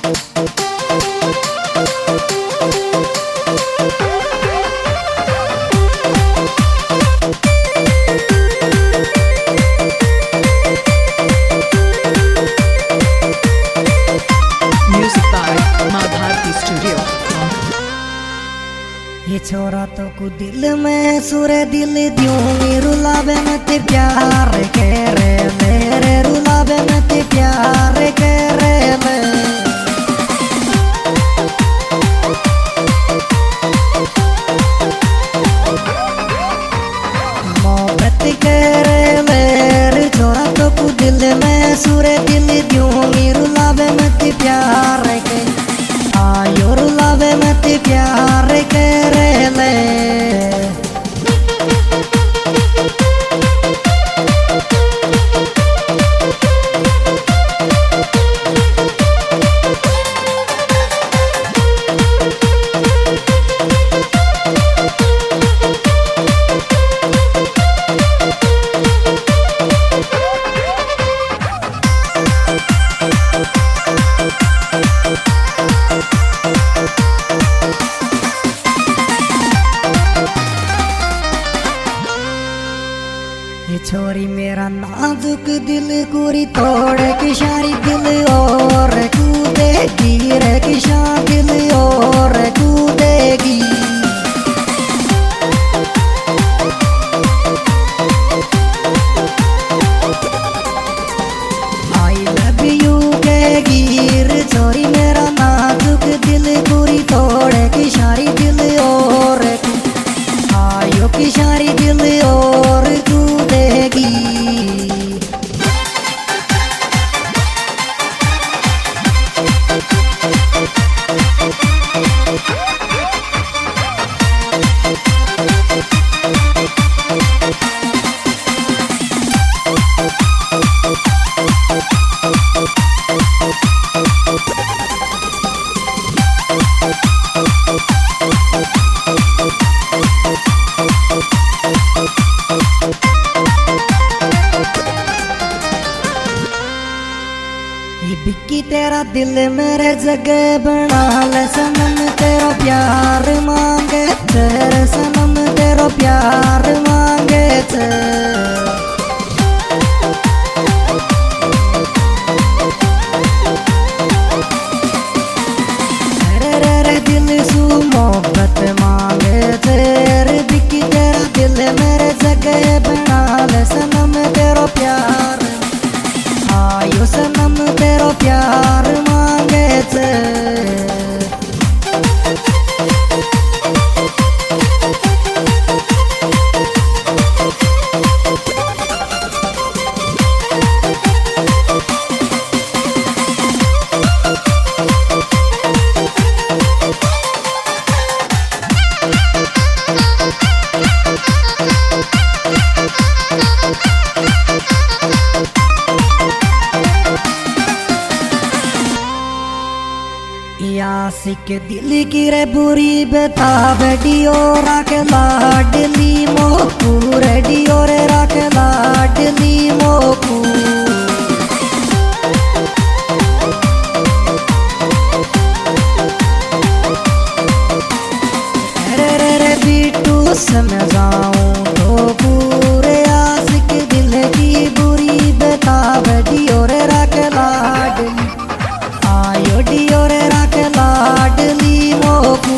ये छोरा तो को दिल में सुरे दिल द्यूं रुलावे में ते प्यार के रे मेरे रुलावे में ते प्यार के रे मोहब्बत के रे मेरे छोरा तो को दिल में सुरे दिल द्यूं रुलावे में ते प्यार के आयो रुलावे में ते प्यार के रे ले छोरी मेरा नाजुक दिल पूरी तोड़ की शारी दिल और कूदेगी रे किशा दिल और कूदेगी आई लव यू कहेगी रे छोरी मेरा नाजुक दिल पूरी तोड़ की शारी दिल और आयो की शारी दिल और बिक्की तेरा दिल मेरे जगह बना ले सनम तेरा प्यार मांगे तेरे सनम तेरा प्यार मांगे रे रे दिल सू मोहब्बत मांगे तेरे बिक्की तेरा दिल मेरे जगह बना ले सनम तेरा प्यार आयो सनम तेरा प्यार मांगे आशिक दिल की रे बुरी बता बेडियो राख लाडली मोकू रेडियो रे राख लाडली मोकू रे रे रे बीटू समझाऊं तो पूरे आशिक दिल की बुरी बता बेडियो रे राख लाडली आयो डियो रे राख लाडली मोकू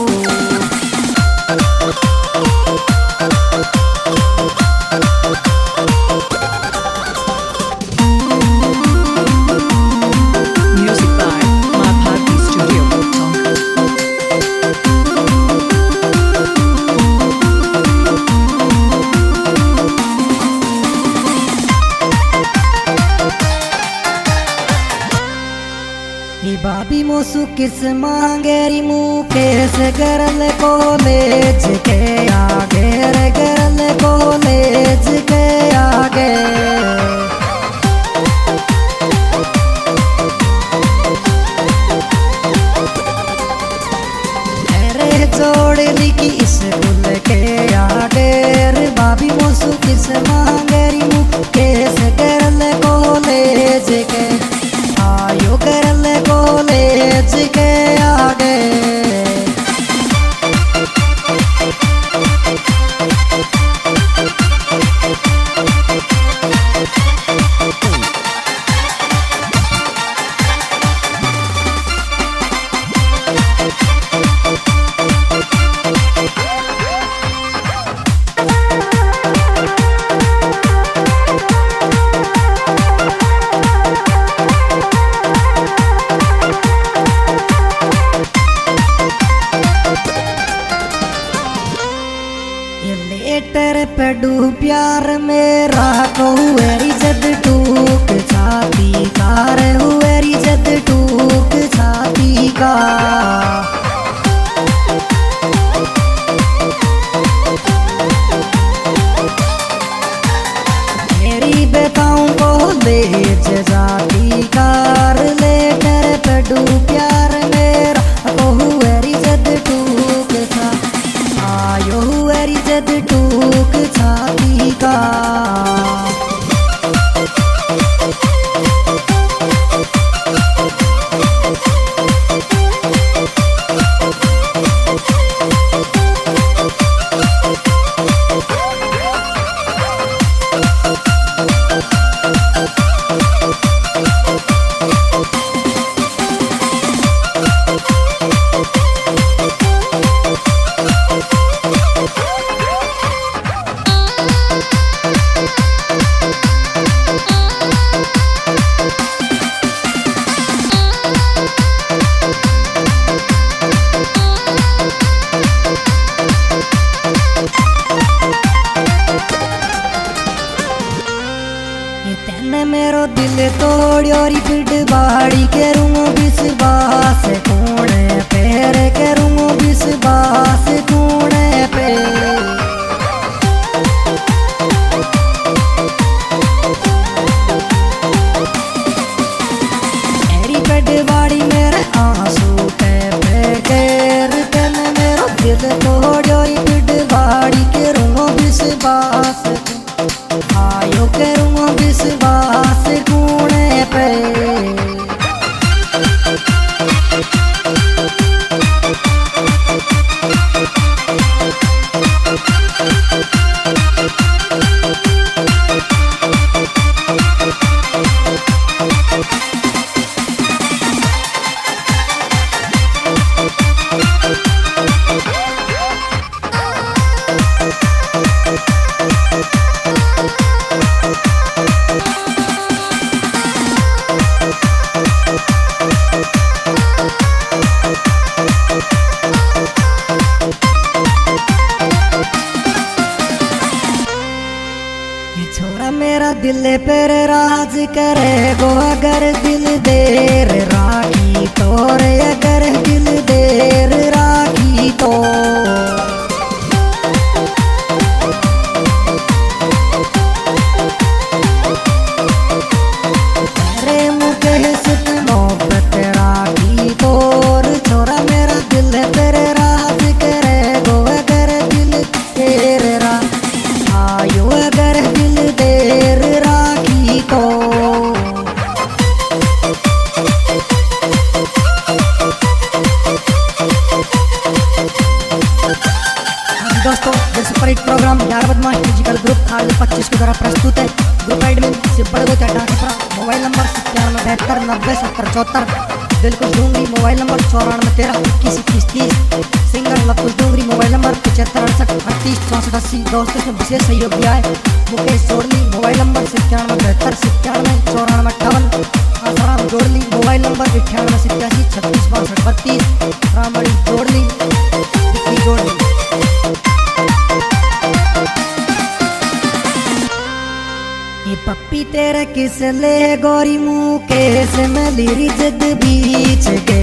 Music by Madhavi Studio, भाभी मोसू किस मांगेरी मुँह से गरल कॉलेज के आगे रे गरल कॉलेज के आगे रे जोड़ लिखी स्कूल के आगे रे भाभी मोसू किस मांगेरी मुँह से गरल कॉलेज के आयो गरल कॉलेज प्यार मेरा को हुएरी जद टूक छाती का रे हुएरी जद टूक छाती का। मेरी बेताओं को ले जाती कार लेकर पडू प्यार मेरा को हुएरी जद टूक छा आयो हुएरी जद टूक छाती का। तेने मेरो दिल तोड़ियो री पिड़ बाड़ी के रूं विश्वास कूणे पैर के रूं विश्वास कूणे पे। मेरी पिड़ बाड़ी मेरे आंसू पे बेगैर तेने मेरो दिल तोड़ियो री पिड़ बाड़ी के रूं विश्वास आयो करूँ विश्वास कूणे पे। छोरा मेरा दिल पर राज करेगो अगर दिल देर राखी तो रे अगर दिल देर राखी तो। तेरे मुझे सिर्फ मोहब्बत राखी तोर छोरा मेरा दिल पर राज करेगो अगर दिल देर आयो अगर दिल देर राखी तो। दोस्तों ये सुपरहिट प्रोग्राम यार बदमाश म्यूजिकल ग्रुप आर 25 के द्वारा प्रस्तुत है। ग्रुप एडमिन सिब्बड़गो चट्टा mobile number 9772 Dilkush Doongri mobile number 9413212130। Singer Luvkush Doongri mobile number 7568386480। दोस्तों इसमें विशेष सहयोग दिया है Mukesh Jodli mobile number 9772 Asaram Jodli mobile number 9887866232। Ramdi Jodli Vicky Jodli. ये पप्पी तेरे किस ले गोरी मुँह के से मिली जद बीच के